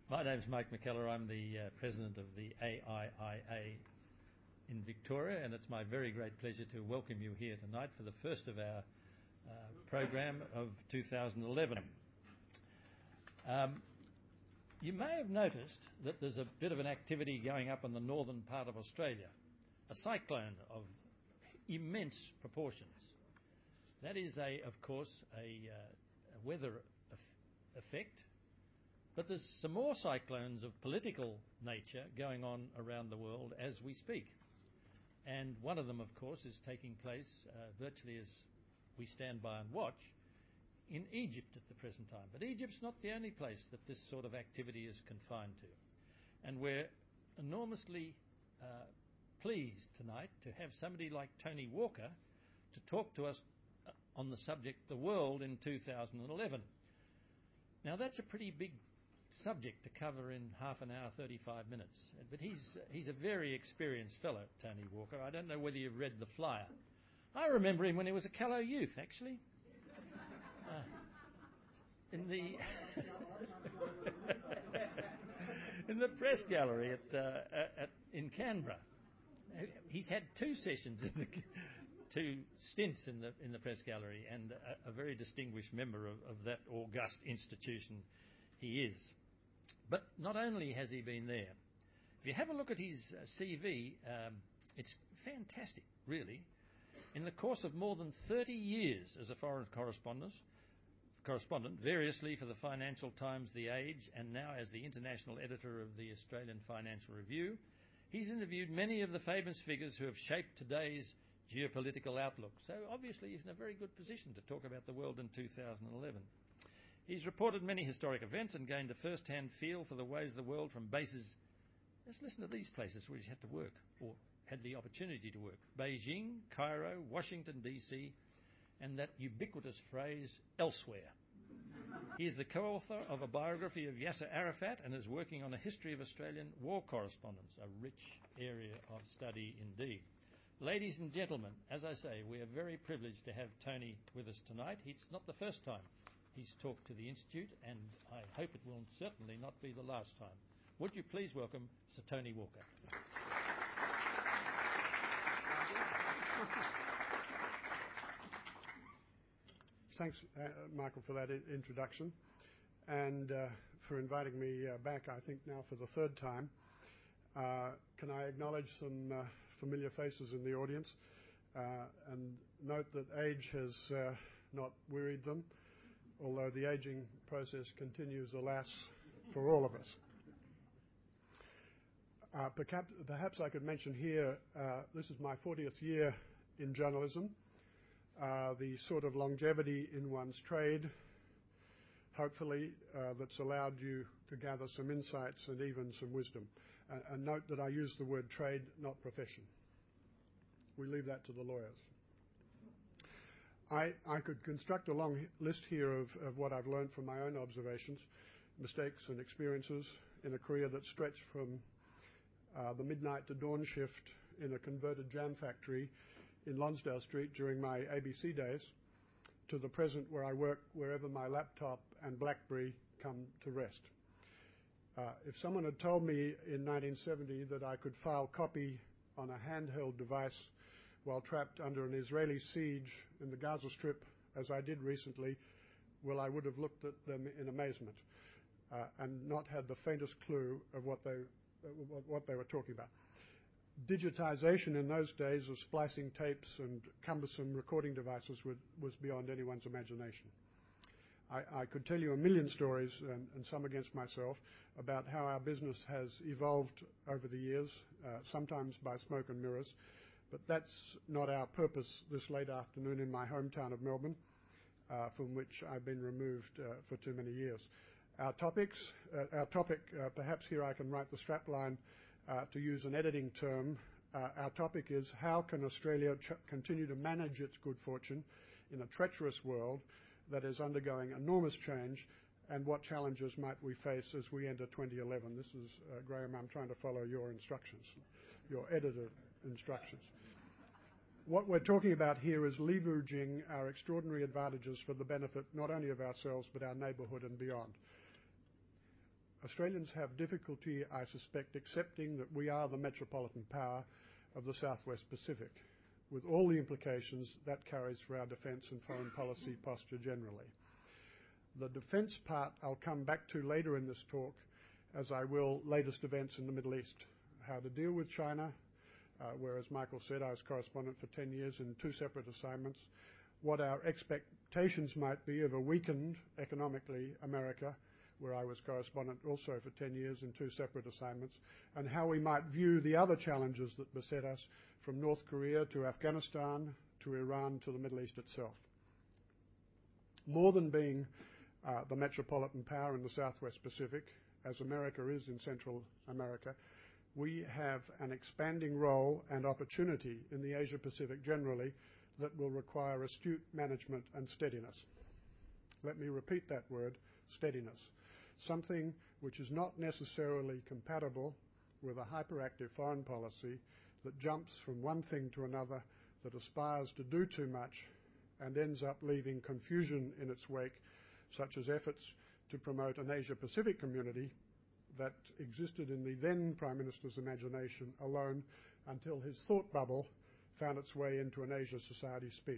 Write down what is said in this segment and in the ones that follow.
My name's Mike McKellar. I'm the President of the AIIA in Victoria, and it's my very great pleasure to welcome you here tonight for the first of our program of 2011. You may have noticed that there's a bit of an activity going up in the northern part of Australia, a cyclone of immense proportions. That is, of course, a weather effect. But there's some more cyclones of political nature going on around the world as we speak. And one of them, of course, is taking place virtually as we stand by and watch in Egypt at the present time. But Egypt's not the only place that this sort of activity is confined to. And we're enormously pleased tonight to have somebody like Tony Walker to talk to us on the subject, the world in 2011. Now, that's a pretty big subject to cover in half an hour, 35 minutes. But he's a very experienced fellow, Tony Walker. I don't know whether you've read the flyer. I remember him when he was a Callow youth, actually. In the in the press gallery in Canberra. He's had two sessions two stints in the press gallery, and a very distinguished member of that august institution he is. But not only has he been there, if you have a look at his CV, it's fantastic, really. In the course of more than 30 years as a foreign correspondent, variously for the Financial Times, The Age, and now as the international editor of the Australian Financial Review, he's interviewed many of the famous figures who have shaped today's geopolitical outlook. So obviously he's in a very good position to talk about the world in 2011. He's reported many historic events and gained a first-hand feel for the ways of the world from bases. Let's listen to these places where he's had to work, or had the opportunity to work. Beijing, Cairo, Washington, D.C., and that ubiquitous phrase, elsewhere. He is the co-author of a biography of Yasser Arafat and is working on a history of Australian war correspondence, a rich area of study indeed. Ladies and gentlemen, as I say, we are very privileged to have Tony with us tonight. It's not the first time he's talked to the Institute, and I hope it will certainly not be the last time. Would you please welcome Sir Tony Walker? Thanks, Michael, for that introduction, and for inviting me back, I think now for the third time. Can I acknowledge some familiar faces in the audience, and note that age has not wearied them, although the aging process continues, alas, for all of us. Perhaps I could mention here, this is my 40th year in journalism, the sort of longevity in one's trade, hopefully, that's allowed you to gather some insights and even some wisdom. And note that I use the word trade, not profession. We leave that to the lawyers. I could construct a long list here of what I've learned from my own observations, mistakes and experiences in a career that stretched from the midnight to dawn shift in a converted jam factory in Lonsdale Street during my ABC days to the present, where I work wherever my laptop and BlackBerry come to rest. If someone had told me in 1970 that I could file copy on a handheld device while trapped under an Israeli siege in the Gaza Strip, as I did recently, well, I would have looked at them in amazement and not had the faintest clue of what they were talking about. Digitization in those days of splicing tapes and cumbersome recording devices was beyond anyone's imagination. I could tell you a million stories, and some against myself, about how our business has evolved over the years, sometimes by smoke and mirrors, but that's not our purpose this late afternoon in my hometown of Melbourne, from which I've been removed for too many years. Our topic, perhaps here I can write the strapline to use an editing term. Our topic is, how can Australia continue to manage its good fortune in a treacherous world that is undergoing enormous change, and what challenges might we face as we enter 2011? This is, Graham, I'm trying to follow your instructions, your editor instructions. What we're talking about here is leveraging our extraordinary advantages for the benefit not only of ourselves but our neighbourhood and beyond. Australians have difficulty, I suspect, accepting that we are the metropolitan power of the Southwest Pacific, with all the implications that carries for our defence and foreign policy posture generally. The defence part I'll come back to later in this talk, as I will latest events in the Middle East, how to deal with China, where, as Michael said, I was correspondent for 10 years in 2 separate assignments, what our expectations might be of a weakened economically America, where I was correspondent also for 10 years in 2 separate assignments, and how we might view the other challenges that beset us, from North Korea to Afghanistan to Iran to the Middle East itself. More than being the metropolitan power in the Southwest Pacific, as America is in Central America, we have an expanding role and opportunity in the Asia-Pacific generally that will require astute management and steadiness. Let me repeat that word, steadiness. Something which is not necessarily compatible with a hyperactive foreign policy that jumps from one thing to another, that aspires to do too much and ends up leaving confusion in its wake, such as efforts to promote an Asia-Pacific community that existed in the then Prime Minister's imagination alone until his thought bubble found its way into an Asia Society speak.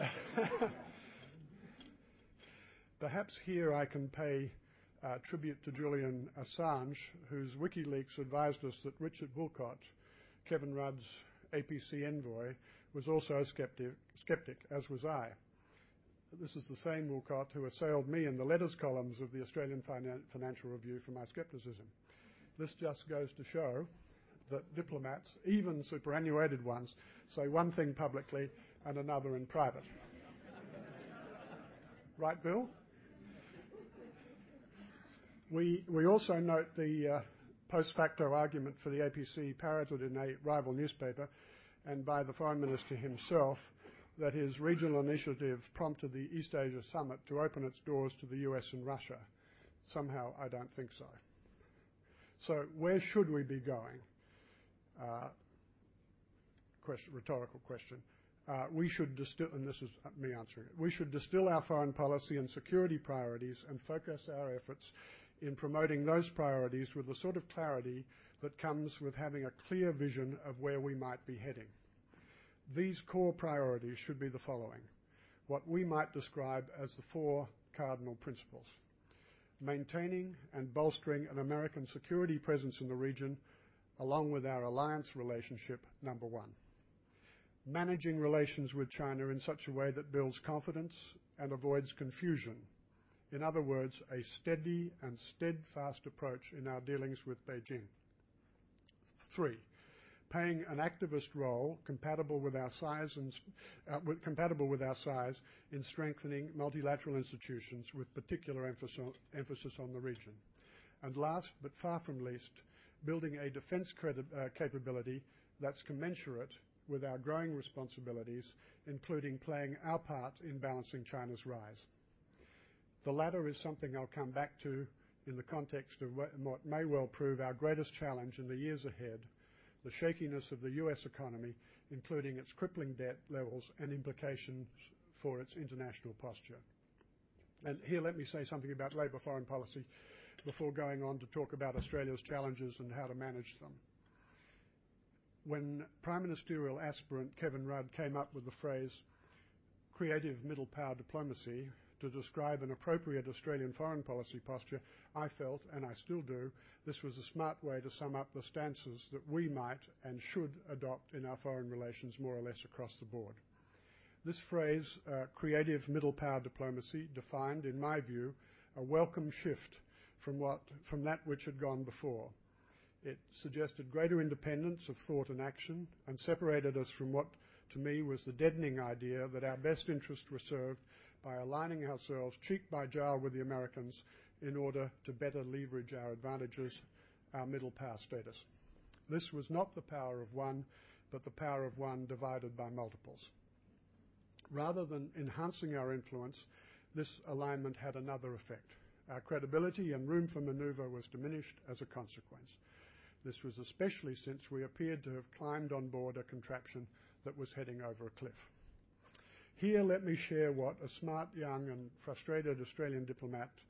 Perhaps here I can pay tribute to Julian Assange, whose WikiLeaks advised us that Richard Woolcott, Kevin Rudd's APC envoy, was also a skeptic, as was I. This is the same Woolcott who assailed me in the letters columns of the Australian Financial Review for my skepticism. This just goes to show that diplomats, even superannuated ones, say one thing publicly and another in private. Right, Bill? We also note the post facto argument for the APC parroted in a rival newspaper and by the Foreign Minister himself that his regional initiative prompted the East Asia Summit to open its doors to the US and Russia. Somehow, I don't think so. So where should we be going? Rhetorical question. We should distill, and this is me answering it, we should distill our foreign policy and security priorities and focus our efforts in promoting those priorities with the sort of clarity that comes with having a clear vision of where we might be heading. These core priorities should be the following, what we might describe as the 4 cardinal principles. Maintaining and bolstering an American security presence in the region, along with our alliance relationship, number 1. Managing relations with China in such a way that builds confidence and avoids confusion. In other words, a steady and steadfast approach in our dealings with Beijing. 3. Playing an activist role compatible with our size in strengthening multilateral institutions with particular emphasis on the region. And last, but far from least, building a defense capability that's commensurate with our growing responsibilities, including playing our part in balancing China's rise. The latter is something I'll come back to in the context of what may well prove our greatest challenge in the years ahead, the shakiness of the US economy, including its crippling debt levels and implications for its international posture. And here let me say something about Labor foreign policy before going on to talk about Australia's challenges and how to manage them. When Prime Ministerial aspirant Kevin Rudd came up with the phrase creative middle power diplomacy to describe an appropriate Australian foreign policy posture, I felt, and I still do, this was a smart way to sum up the stances that we might and should adopt in our foreign relations more or less across the board. This phrase, creative middle power diplomacy, defined, in my view, a welcome shift from that which had gone before. It suggested greater independence of thought and action and separated us from what, to me, was the deadening idea that our best interests were served by aligning ourselves cheek by jowl with the Americans in order to better leverage our advantages, our middle power status. This was not the power of one, but the power of one divided by multiples. Rather than enhancing our influence, this alignment had another effect. Our credibility and room for maneuver was diminished as a consequence. This was especially since we appeared to have climbed on board a contraption that was heading over a cliff. Here, let me share what a smart, young and frustrated Australian diplomat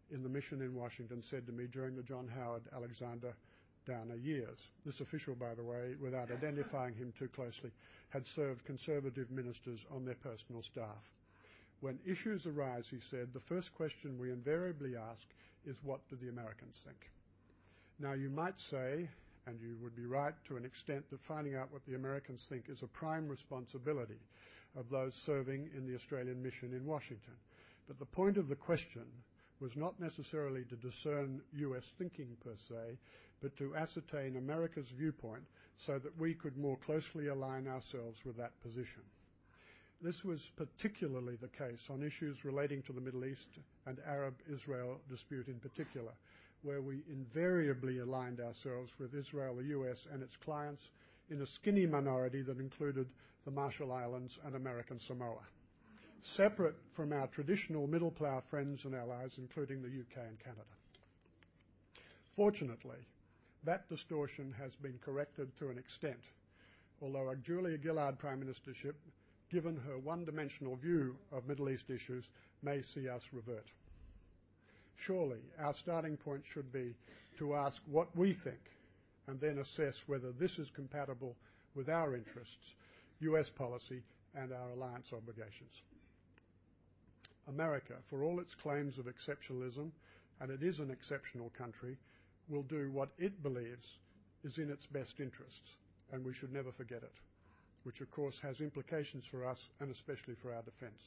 in the mission in Washington said to me during the John Howard Alexander Downer years. This official, by the way, without identifying him too closely, had served Conservative ministers on their personal staff. When issues arise, he said, the first question we invariably ask is, what do the Americans think? Now, you might say, and you would be right to an extent, that finding out what the Americans think is a prime responsibility of those serving in the Australian mission in Washington. But the point of the question was not necessarily to discern US thinking per se, but to ascertain America's viewpoint so that we could more closely align ourselves with that position. This was particularly the case on issues relating to the Middle East and Arab-Israel dispute in particular, where we invariably aligned ourselves with Israel, the US, and its clients in a skinny minority that included the Marshall Islands and American Samoa, separate from our traditional middle-plough friends and allies, including the UK and Canada. Fortunately, that distortion has been corrected to an extent, although a Julia Gillard Prime Ministership, given her one-dimensional view of Middle East issues, may see us revert. Surely, our starting point should be to ask what we think and then assess whether this is compatible with our interests, US policy, and our alliance obligations. America, for all its claims of exceptionalism, and it is an exceptional country, will do what it believes is in its best interests, and we should never forget it, which of course has implications for us and especially for our defence.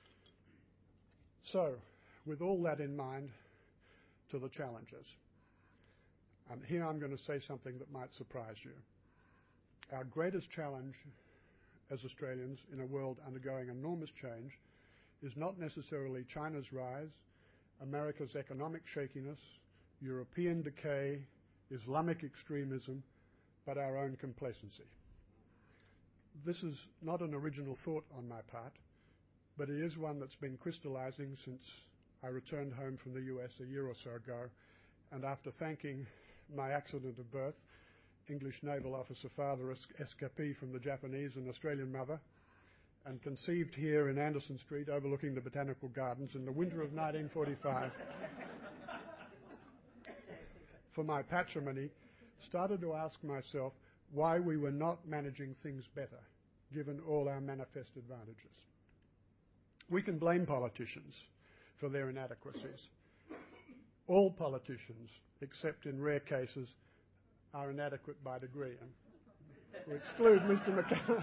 So, with all that in mind, to the challenges. And here I'm going to say something that might surprise you. Our greatest challenge as Australians in a world undergoing enormous change is not necessarily China's rise, America's economic shakiness, European decay, Islamic extremism, but our own complacency. This is not an original thought on my part, but it is one that's been crystallizing since I returned home from the US a year or so ago, and after thanking my accident of birth, English naval officer father escapee from the Japanese and Australian mother, and conceived here in Anderson Street overlooking the Botanical Gardens in the winter of 1945, for my patrimony, started to ask myself why we were not managing things better, given all our manifest advantages. We can blame politicians for their inadequacies. All politicians, except in rare cases, are inadequate by degree. And we exclude Mr. McCallum.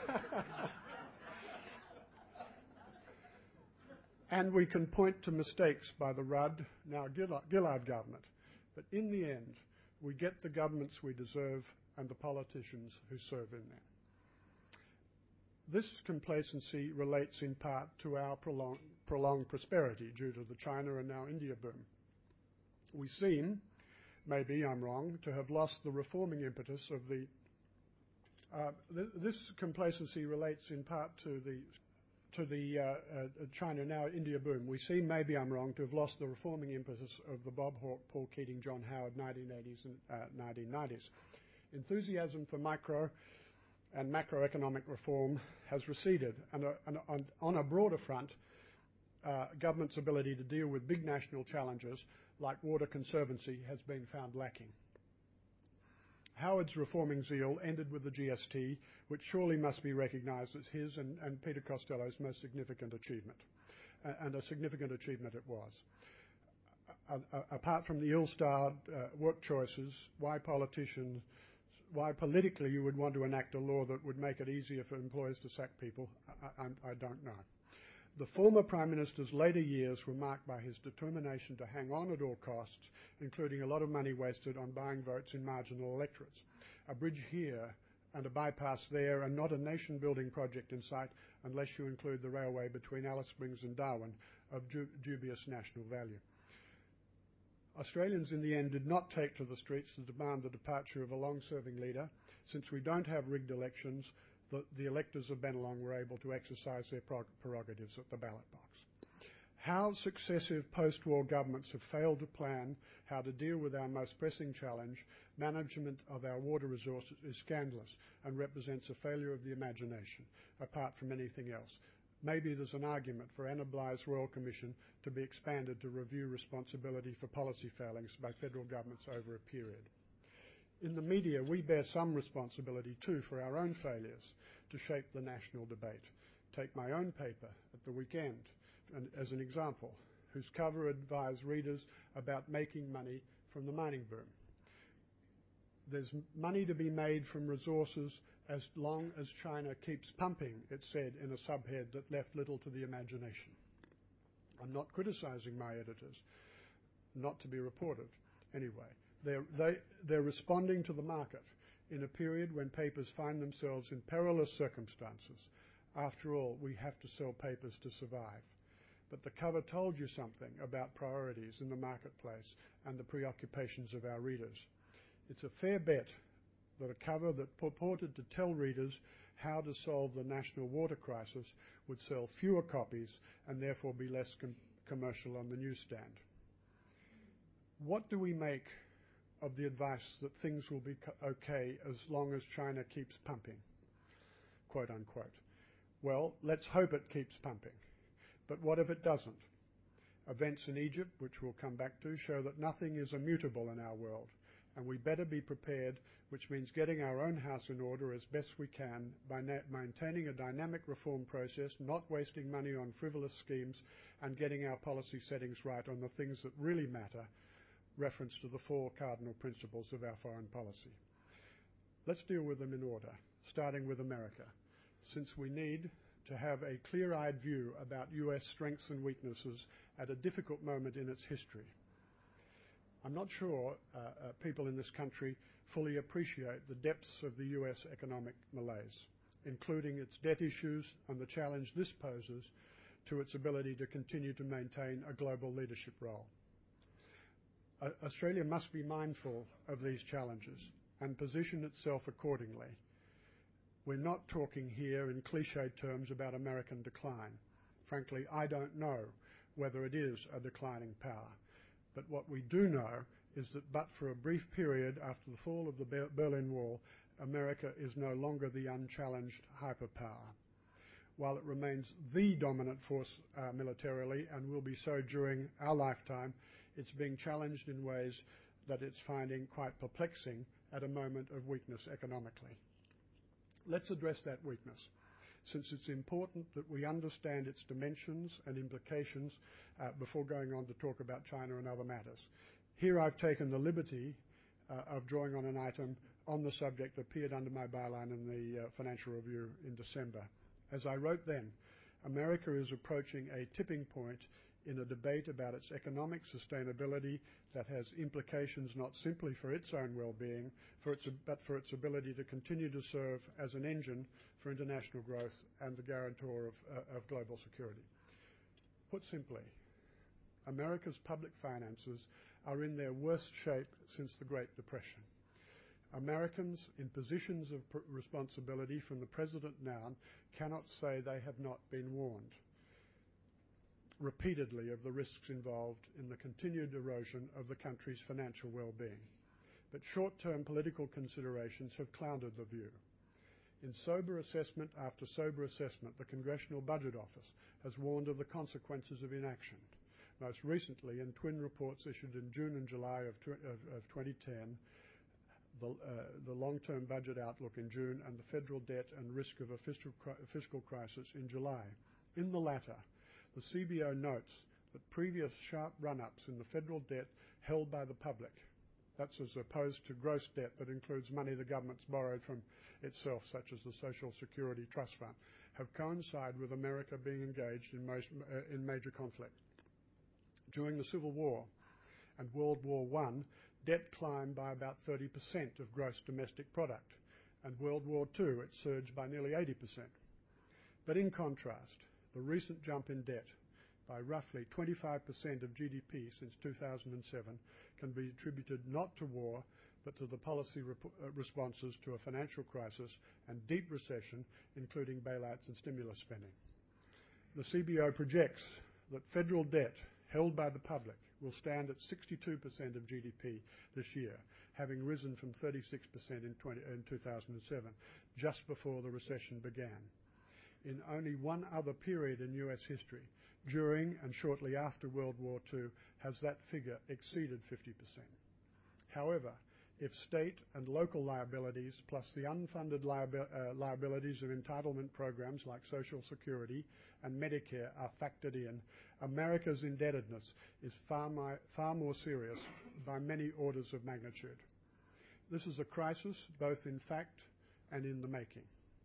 And we can point to mistakes by the Rudd, now Gillard government. But in the end, we get the governments we deserve and the politicians who serve in them. This complacency relates in part to our prolonged prosperity due to the China and now India boom. We seem, maybe I'm wrong, to have lost the reforming impetus of the... this complacency relates in part to the China now India boom. We seem, maybe I'm wrong, to have lost the reforming impetus of the Bob Hawke, Paul Keating, John Howard 1980s and 1990s. Enthusiasm for micro and macroeconomic reform has receded, and on a broader front, government's ability to deal with big national challenges like water conservancy has been found lacking. Howard's reforming zeal ended with the GST, which surely must be recognised as his and Peter Costello's most significant achievement, and a significant achievement it was. Apart from the ill-starred work choices, why politically you would want to enact a law that would make it easier for employers to sack people, I don't know. The former Prime Minister's later years were marked by his determination to hang on at all costs, including a lot of money wasted on buying votes in marginal electorates. A bridge here and a bypass there, and not a nation-building project in sight unless you include the railway between Alice Springs and Darwin of dubious national value. Australians in the end did not take to the streets to demand the departure of a long-serving leader. Since we don't have rigged elections, the electors of Bennelong were able to exercise their prerogatives at the ballot box. How successive post-war governments have failed to plan how to deal with our most pressing challenge, management of our water resources, is scandalous and represents a failure of the imagination, apart from anything else. maybe there's an argument for Anna Bligh's Royal Commission to be expanded to review responsibility for policy failings by federal governments over a period. In the media, we bear some responsibility too for our own failures to shape the national debate. Take my own paper at the weekend as an example, whose cover advised readers about making money from the mining boom. There's money to be made from resources as long as China keeps pumping, it said in a subhead that left little to the imagination. I'm not criticizing my editors, not to be reported. Anyway, they're responding to the market in a period when papers find themselves in perilous circumstances. After all, we have to sell papers to survive. But the cover told you something about priorities in the marketplace and the preoccupations of our readers. It's a fair bet that a cover that purported to tell readers how to solve the national water crisis would sell fewer copies and therefore be less commercial on the newsstand. What do we make of the advice that things will be okay as long as China keeps pumping, quote unquote? Well, let's hope it keeps pumping. But what if it doesn't? Events in Egypt, which we'll come back to, show that nothing is immutable in our world, and we better be prepared, which means getting our own house in order as best we can by maintaining a dynamic reform process, not wasting money on frivolous schemes, and getting our policy settings right on the things that really matter, reference to the 4 cardinal principles of our foreign policy. Let's deal with them in order, starting with America, since we need to have a clear-eyed view about US strengths and weaknesses at a difficult moment in its history. I'm not sure people in this country fully appreciate the depths of the US economic malaise, including its debt issues and the challenge this poses to its ability to continue to maintain a global leadership role. Australia must be mindful of these challenges and position itself accordingly. We're not talking here in cliched terms about American decline. Frankly, I don't know whether it is a declining power. But what we do know is that but for a brief period after the fall of the Berlin Wall, America is no longer the unchallenged hyperpower. While it remains the dominant force militarily and will be so during our lifetime, it's being challenged in ways that it's finding quite perplexing at a moment of weakness economically. Let's address that weakness, since it's important that we understand its dimensions and implications before going on to talk about China and other matters. Here I've taken the liberty of drawing on an item on the subject that appeared under my byline in the Financial Review in December. As I wrote then, America is approaching a tipping point in a debate about its economic sustainability that has implications not simply for its own well-being, but for its ability to continue to serve as an engine for international growth and the guarantor of global security. Put simply, America's public finances are in their worst shape since the Great Depression. Americans in positions of responsibility from the president down cannot say they have not been warned repeatedly of the risks involved in the continued erosion of the country's financial well-being. But short-term political considerations have clouded the view. In sober assessment after sober assessment, the Congressional Budget Office has warned of the consequences of inaction. Most recently, in twin reports issued in June and July of 2010, the long-term budget outlook in June and the federal debt and risk of a fiscal crisis in July. In the latter, the CBO notes that previous sharp run-ups in the federal debt held by the public, that's as opposed to gross debt that includes money the government's borrowed from itself, such as the Social Security Trust Fund, have coincided with America being engaged in major conflict. During the Civil War and World War I, debt climbed by about 30% of gross domestic product, and World War II it surged by nearly 80%. But in contrast, the recent jump in debt by roughly 25% of GDP since 2007 can be attributed not to war, but to the policy responses to a financial crisis and deep recession, including bailouts and stimulus spending. The CBO projects that federal debt held by the public will stand at 62% of GDP this year, having risen from 36% in 2007, just before the recession began. in only one other period in US history, during and shortly after World War II, has that figure exceeded 50%. However, if state and local liabilities plus the unfunded liabilities of entitlement programs like Social Security and Medicare are factored in, America's indebtedness is far more serious by many orders of magnitude. This is a crisis both in fact and in the making.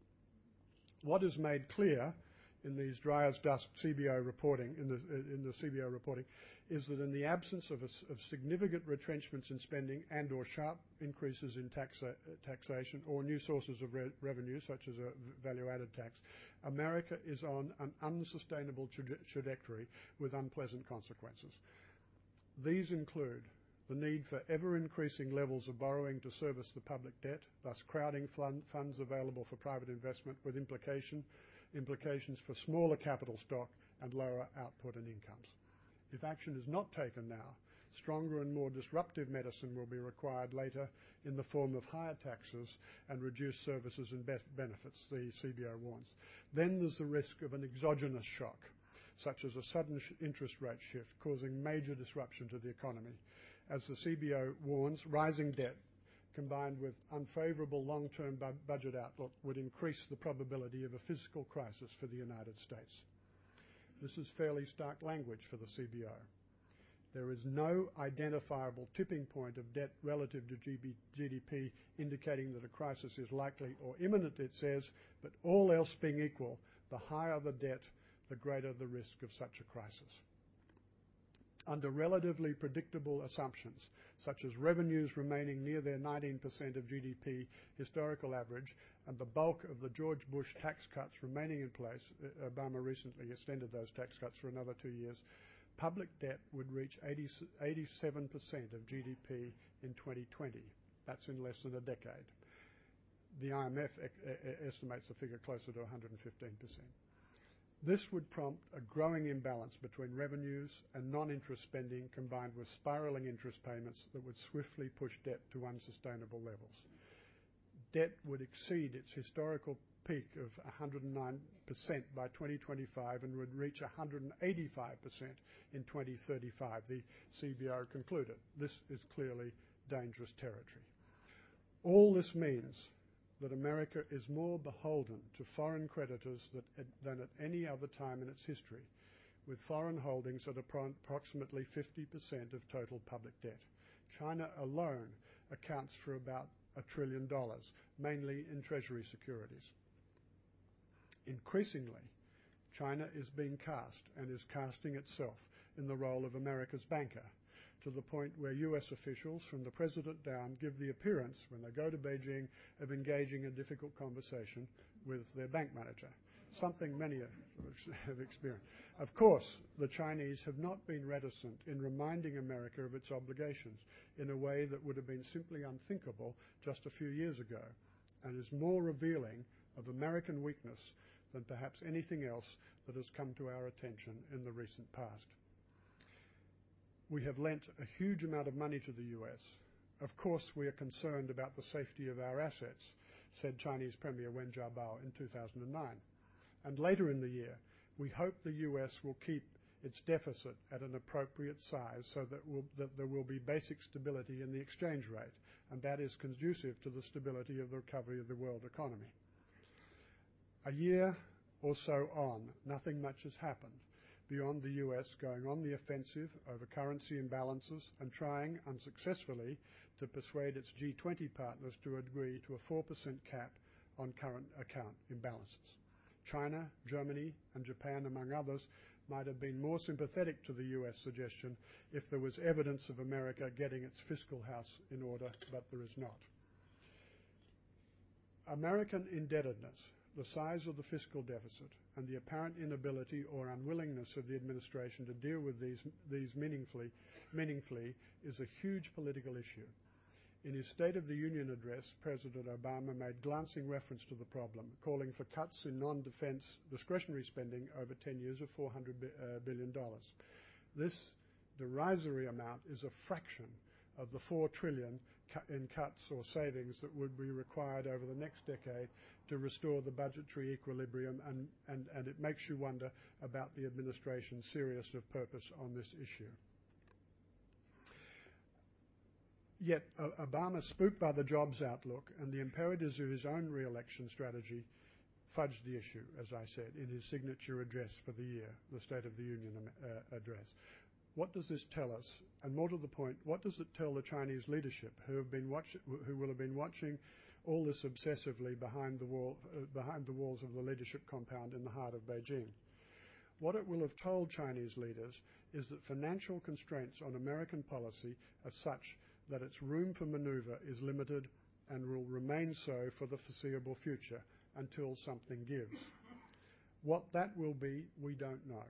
What is made clear in these dry as dust CBO reporting, in the CBO reporting, is that in the absence of significant retrenchments in spending and or sharp increases in taxation or new sources of revenue, such as a value-added tax, America is on an unsustainable trajectory with unpleasant consequences. These include the need for ever-increasing levels of borrowing to service the public debt, thus crowding funds available for private investment with implications for smaller capital stock and lower output and incomes. If action is not taken now, stronger and more disruptive medicine will be required later in the form of higher taxes and reduced services and benefits, the CBO warns. Then there's the risk of an exogenous shock, such as a sudden interest rate shift causing major disruption to the economy. As the CBO warns, rising debt combined with unfavorable long-term budget outlook would increase the probability of a fiscal crisis for the United States. This is fairly stark language for the CBO. There is no identifiable tipping point of debt relative to GDP indicating that a crisis is likely or imminent, it says, but all else being equal, the higher the debt, the greater the risk of such a crisis. Under relatively predictable assumptions, such as revenues remaining near their 19% of GDP historical average and the bulk of the George Bush tax cuts remaining in place, Obama recently extended those tax cuts for another 2 years, public debt would reach 87% of GDP in 2020. That's in less than a decade. The IMF estimates the figure closer to 115%. This would prompt a growing imbalance between revenues and non-interest spending combined with spiraling interest payments that would swiftly push debt to unsustainable levels. Debt would exceed its historical peak of 109% by 2025 and would reach 185% in 2035, the CBO concluded. This is clearly dangerous territory. All this means that America is more beholden to foreign creditors than at any other time in its history, with foreign holdings at approximately 50% of total public debt. China alone accounts for about $1 trillion, mainly in treasury securities. Increasingly, China is being cast and is casting itself in the role of America's banker, to the point where U.S. officials, from the president down, give the appearance, when they go to Beijing, of engaging a difficult conversation with their bank manager, something many have experienced. Of course, the Chinese have not been reticent in reminding America of its obligations in a way that would have been simply unthinkable just a few years ago, and is more revealing of American weakness than perhaps anything else that has come to our attention in the recent past. We have lent a huge amount of money to the U.S. Of course, we are concerned about the safety of our assets, said Chinese Premier Wen Jiabao in 2009. And later in the year, we hope the U.S. will keep its deficit at an appropriate size so that there will be basic stability in the exchange rate, and that is conducive to the stability of the recovery of the world economy. A year or so on, nothing much has happened beyond the U.S. going on the offensive over currency imbalances and trying unsuccessfully to persuade its G20 partners to agree to a 4% cap on current account imbalances. China, Germany, and Japan, among others, might have been more sympathetic to the U.S. suggestion if there was evidence of America getting its fiscal house in order, but there is not. American indebtedness, the size of the fiscal deficit, and the apparent inability or unwillingness of the administration to deal with these meaningfully is a huge political issue. In his State of the Union address, President Obama made glancing reference to the problem, calling for cuts in non-defense discretionary spending over 10 years of $400 billion. This derisory amount is a fraction of the $4 trillion in cuts or savings that would be required over the next decade to restore the budgetary equilibrium, and it makes you wonder about the administration's seriousness of purpose on this issue. Yet Obama, spooked by the jobs outlook and the imperatives of his own re-election strategy, fudged the issue, as I said, in his signature address for the year, the State of the Union address. What does this tell us? And more to the point, what does it tell the Chinese leadership who will have been watching all this obsessively behind the walls of the leadership compound in the heart of Beijing? What it will have told Chinese leaders is that financial constraints on American policy are such that its room for maneuver is limited and will remain so for the foreseeable future until something gives. What that will be, we don't know.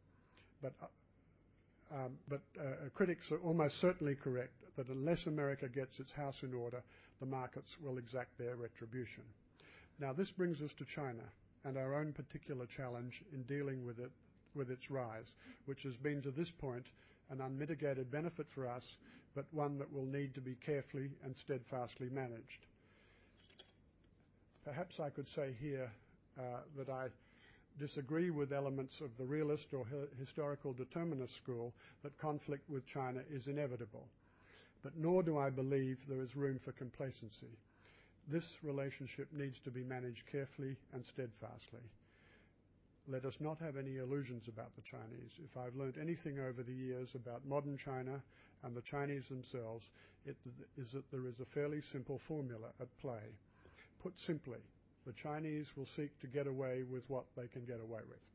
But critics are almost certainly correct that unless America gets its house in order, the markets will exact their retribution. Now, this brings us to China and our own particular challenge in dealing with its rise, which has been to this point an unmitigated benefit for us, but one that will need to be carefully and steadfastly managed. Perhaps I could say here that I disagree with elements of the realist or historical determinist school that conflict with China is inevitable, but nor do I believe there is room for complacency. This relationship needs to be managed carefully and steadfastly. Let us not have any illusions about the Chinese. If I've learned anything over the years about modern China and the Chinese themselves, it is that there is a fairly simple formula at play. Put simply, the Chinese will seek to get away with what they can get away with.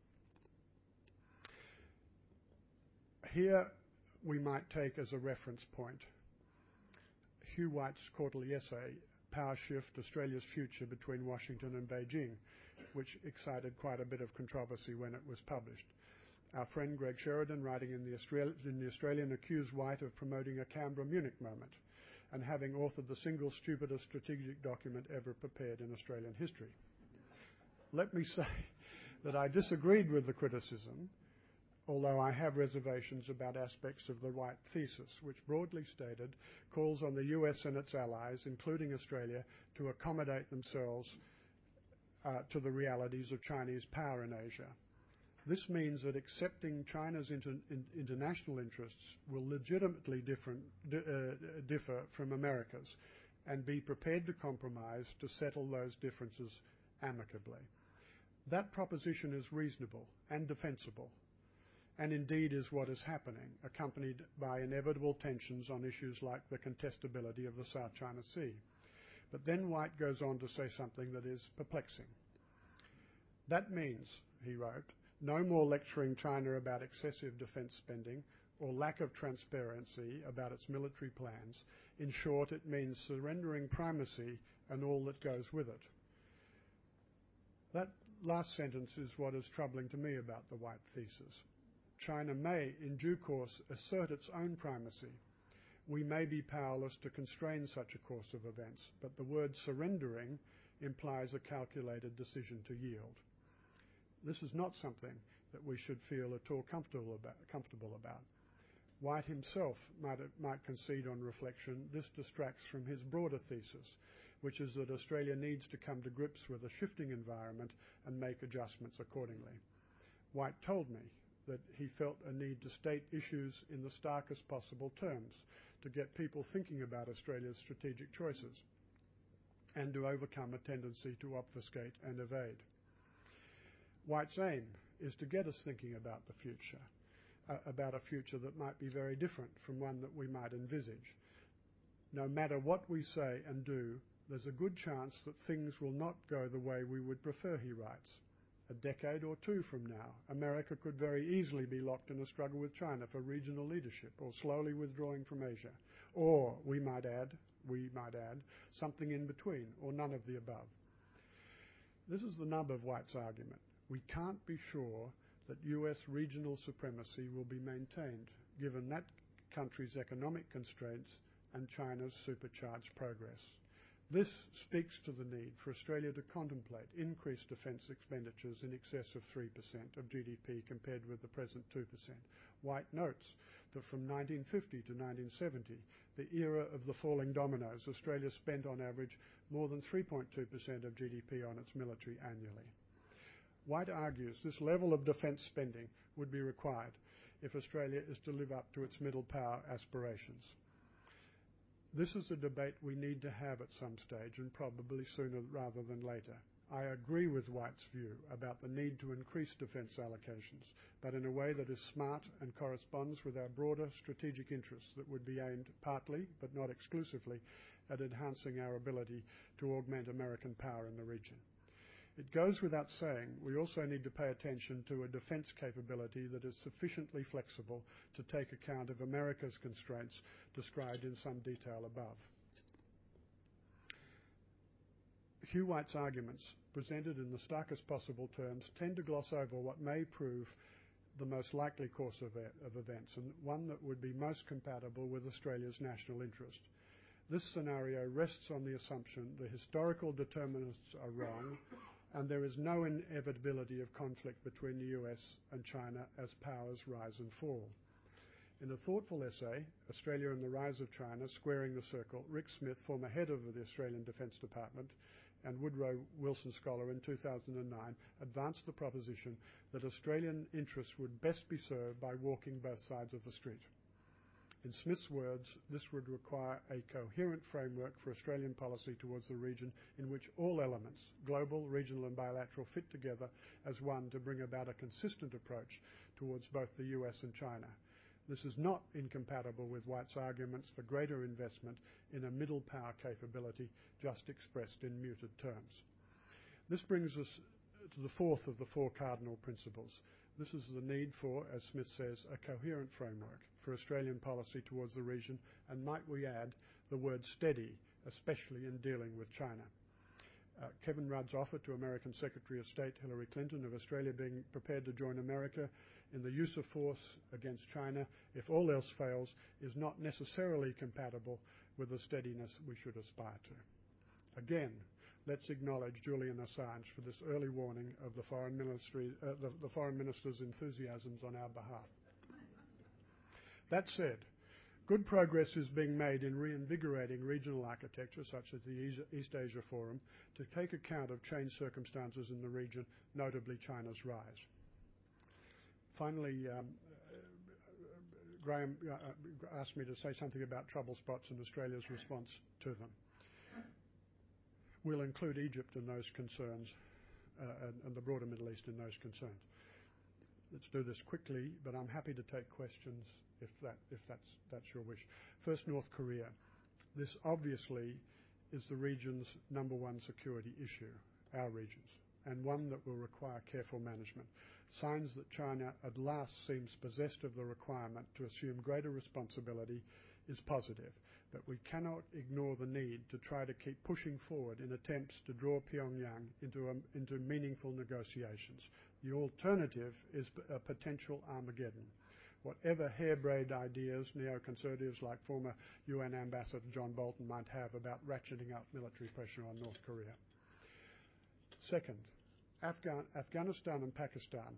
Here we might take as a reference point Hugh White's quarterly essay, Power Shift, Australia's Future Between Washington and Beijing, which excited quite a bit of controversy when it was published. Our friend Greg Sheridan, writing in the Australian, accused White of promoting a Canberra-Munich moment and having authored the single stupidest strategic document ever prepared in Australian history. Let me say that I disagreed with the criticism, although I have reservations about aspects of the White thesis, which broadly stated calls on the US and its allies, including Australia, to accommodate themselves to the realities of Chinese power in Asia. This means that accepting China's international interests will legitimately differ from America's, and be prepared to compromise to settle those differences amicably. That proposition is reasonable and defensible, and indeed is what is happening, accompanied by inevitable tensions on issues like the contestability of the South China Sea. But then White goes on to say something that is perplexing. That means, he wrote, no more lecturing China about excessive defense spending or lack of transparency about its military plans. In short, it means surrendering primacy and all that goes with it. That last sentence is what is troubling to me about the White thesis. China may, in due course, assert its own primacy. We may be powerless to constrain such a course of events, but the word surrendering implies a calculated decision to yield. This is not something that we should feel at all comfortable about. White himself might concede on reflection this distracts from his broader thesis, which is that Australia needs to come to grips with a shifting environment and make adjustments accordingly. White told me that he felt a need to state issues in the starkest possible terms to get people thinking about Australia's strategic choices and to overcome a tendency to obfuscate and evade. White's aim is to get us thinking about the future, about a future that might be very different from one that we might envisage. No matter what we say and do, there's a good chance that things will not go the way we would prefer, he writes. A decade or two from now, America could very easily be locked in a struggle with China for regional leadership or slowly withdrawing from Asia. Or, we might add, something in between, or none of the above. This is the nub of White's argument. We can't be sure that US regional supremacy will be maintained, given that country's economic constraints and China's supercharged progress. This speaks to the need for Australia to contemplate increased defence expenditures in excess of 3% of GDP compared with the present 2%. White notes that from 1950 to 1970, the era of the falling dominoes, Australia spent on average more than 3.2% of GDP on its military annually. White argues this level of defence spending would be required if Australia is to live up to its middle power aspirations. This is a debate we need to have at some stage, and probably sooner rather than later. I agree with White's view about the need to increase defence allocations, but in a way that is smart and corresponds with our broader strategic interests that would be aimed partly, but not exclusively, at enhancing our ability to augment American power in the region. It goes without saying we also need to pay attention to a defence capability that is sufficiently flexible to take account of America's constraints described in some detail above. Hugh White's arguments, presented in the starkest possible terms, tend to gloss over what may prove the most likely course of events, and one that would be most compatible with Australia's national interest. This scenario rests on the assumption the historical determinants are wrong, and there is no inevitability of conflict between the US and China as powers rise and fall. In a thoughtful essay, Australia and the Rise of China, Squaring the Circle, Rick Smith, former head of the Australian Defence Department, and Woodrow Wilson Scholar in 2009, advanced the proposition that Australian interests would best be served by walking both sides of the street. In Smith's words, this would require a coherent framework for Australian policy towards the region in which all elements, global, regional and bilateral, fit together as one to bring about a consistent approach towards both the US and China. This is not incompatible with White's arguments for greater investment in a middle power capability just expressed in muted terms. This brings us to the fourth of the four cardinal principles. This is the need for, as Smith says, a coherent framework for Australian policy towards the region, and might we add the word steady, especially in dealing with China. Kevin Rudd's offer to American Secretary of State Hillary Clinton of Australia being prepared to join America in the use of force against China if all else fails is not necessarily compatible with the steadiness we should aspire to. Again, let's acknowledge Julian Assange for this early warning of the Foreign Minister's enthusiasms on our behalf. That said, good progress is being made in reinvigorating regional architecture, such as the East Asia Forum, to take account of changed circumstances in the region, notably China's rise. Finally, Graham asked me to say something about trouble spots and Australia's response to them. We'll include Egypt in those concerns and the broader Middle East in those concerns. Let's do this quickly, but I'm happy to take questions if that's your wish. First, North Korea. This obviously is the region's number one security issue, our region's, and one that will require careful management. Signs that China at last seems possessed of the requirement to assume greater responsibility is positive, but we cannot ignore the need to try to keep pushing forward in attempts to draw Pyongyang into meaningful negotiations. The alternative is a potential Armageddon. Whatever harebrained ideas neoconservatives like former UN Ambassador John Bolton might have about ratcheting up military pressure on North Korea. Second, Afghanistan and Pakistan.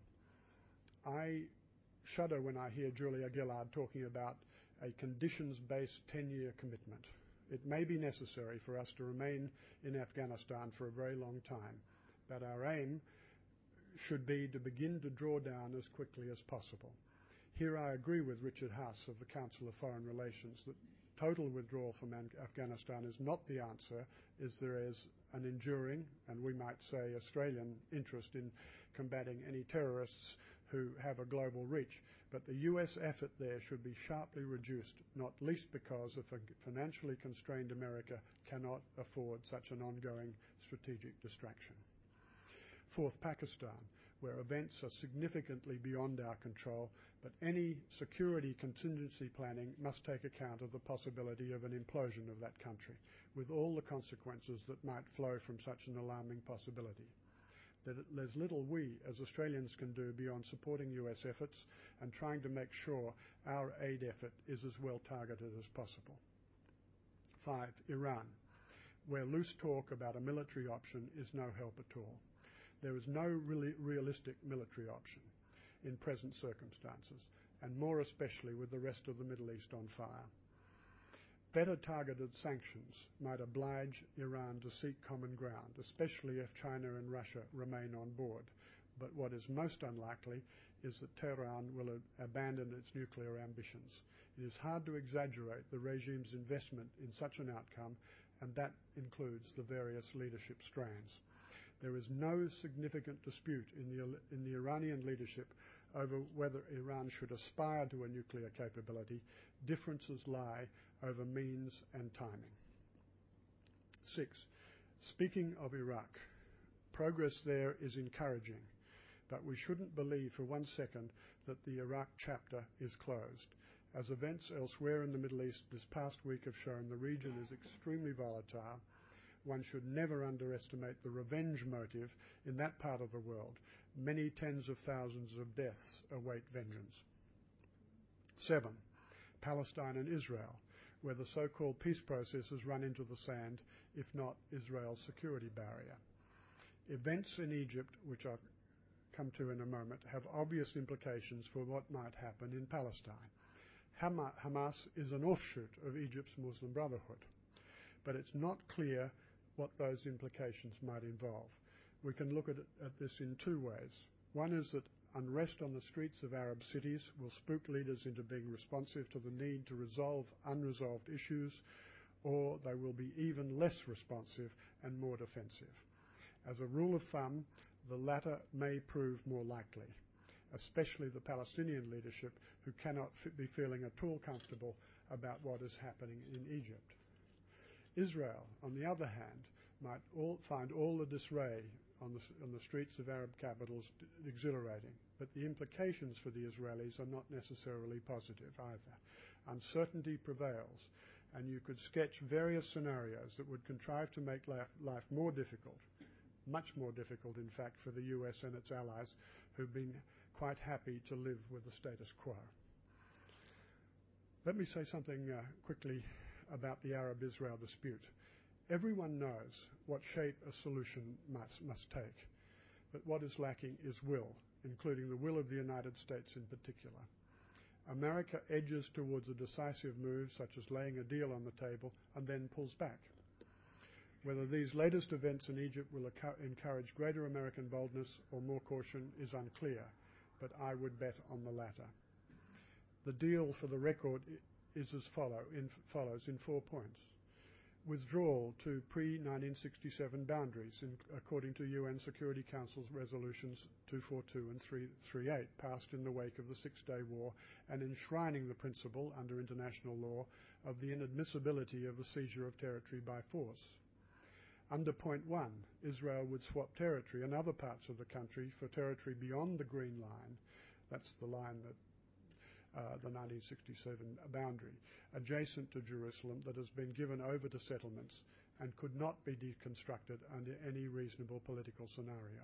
I shudder when I hear Julia Gillard talking about a conditions-based 10-year commitment. It may be necessary for us to remain in Afghanistan for a very long time, but our aim should be to begin to draw down as quickly as possible. Here I agree with Richard Haass of the Council of Foreign Relations that total withdrawal from Afghanistan is not the answer, as there is an enduring, and we might say Australian, interest in combating any terrorists who have a global reach. But the US effort there should be sharply reduced, not least because a financially constrained America cannot afford such an ongoing strategic distraction. Fourth, Pakistan, where events are significantly beyond our control, but any security contingency planning must take account of the possibility of an implosion of that country, with all the consequences that might flow from such an alarming possibility. There's little we, as Australians, can do beyond supporting US efforts and trying to make sure our aid effort is as well targeted as possible. 5, Iran. where loose talk about a military option is no help at all. There is no really realistic military option in present circumstances, and more especially with the rest of the Middle East on fire. Better targeted sanctions might oblige Iran to seek common ground, especially if China and Russia remain on board. But what is most unlikely is that Tehran will abandon its nuclear ambitions. It is hard to exaggerate the regime's investment in such an outcome, and that includes the various leadership strands. There is no significant dispute in the Iranian leadership over whether Iran should aspire to a nuclear capability. Differences lie over means and timing. 6. Speaking of Iraq, progress there is encouraging, but we shouldn't believe for 1 second that the Iraq chapter is closed. As events elsewhere in the Middle East this past week have shown, the region is extremely volatile. One should never underestimate the revenge motive in that part of the world. Many tens of thousands of deaths await vengeance. 7. Palestine and Israel, where the so-called peace process has run into the sand, if not Israel's security barrier. Events in Egypt, which I'll come to in a moment, have obvious implications for what might happen in Palestine. Hamas is an offshoot of Egypt's Muslim Brotherhood, but it's not clear what those implications might involve. We can look at this in 2 ways. One is that unrest on the streets of Arab cities will spook leaders into being responsive to the need to resolve unresolved issues, or they will be even less responsive and more defensive. As a rule of thumb, the latter may prove more likely, especially the Palestinian leadership, who cannot be feeling at all comfortable about what is happening in Egypt. Israel, on the other hand, might find all the disarray on the streets of Arab capitals exhilarating, but the implications for the Israelis are not necessarily positive either. Uncertainty prevails, and you could sketch various scenarios that would contrive to make life more difficult, much more difficult, in fact, for the US and its allies, who've been quite happy to live with the status quo. Let me say something quickly about the Arab-Israel dispute. Everyone knows what shape a solution must take, but what is lacking is will, including the will of the United States in particular. America edges towards a decisive move, such as laying a deal on the table, and then pulls back. Whether these latest events in Egypt will encourage greater American boldness or more caution is unclear, but I would bet on the latter. The deal, for the record, is as follows in 4 points. Withdrawal to pre-1967 boundaries according to UN Security Council's resolutions 242 and 338 passed in the wake of the Six-Day War, and enshrining the principle under international law of the inadmissibility of the seizure of territory by force. Under point 1, Israel would swap territory in other parts of the country for territory beyond the Green Line. That's the line that the 1967 boundary, adjacent to Jerusalem, that has been given over to settlements and could not be deconstructed under any reasonable political scenario.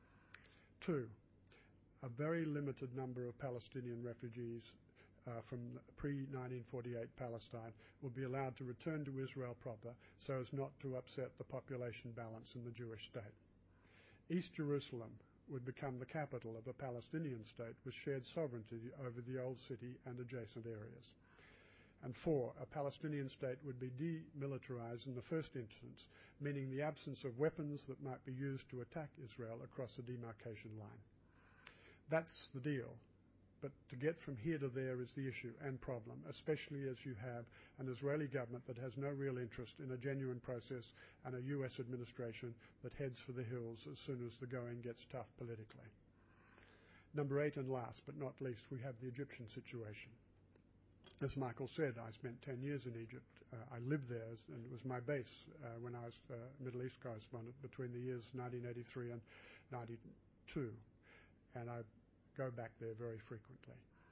2, a very limited number of Palestinian refugees from pre-1948 Palestine will be allowed to return to Israel proper so as not to upset the population balance in the Jewish state. East Jerusalem would become the capital of a Palestinian state with shared sovereignty over the old city and adjacent areas. And 4, a Palestinian state would be demilitarized in the first instance, meaning the absence of weapons that might be used to attack Israel across the demarcation line. That's the deal. But to get from here to there is the issue and problem, especially as you have an Israeli government that has no real interest in a genuine process and a US administration that heads for the hills as soon as the going gets tough politically. Number 8, and last but not least, we have the Egyptian situation. As Michael said, I spent 10 years in Egypt. I lived there, and it was my base when I was Middle East correspondent between the years 1983 and 92. And I go back there very frequently.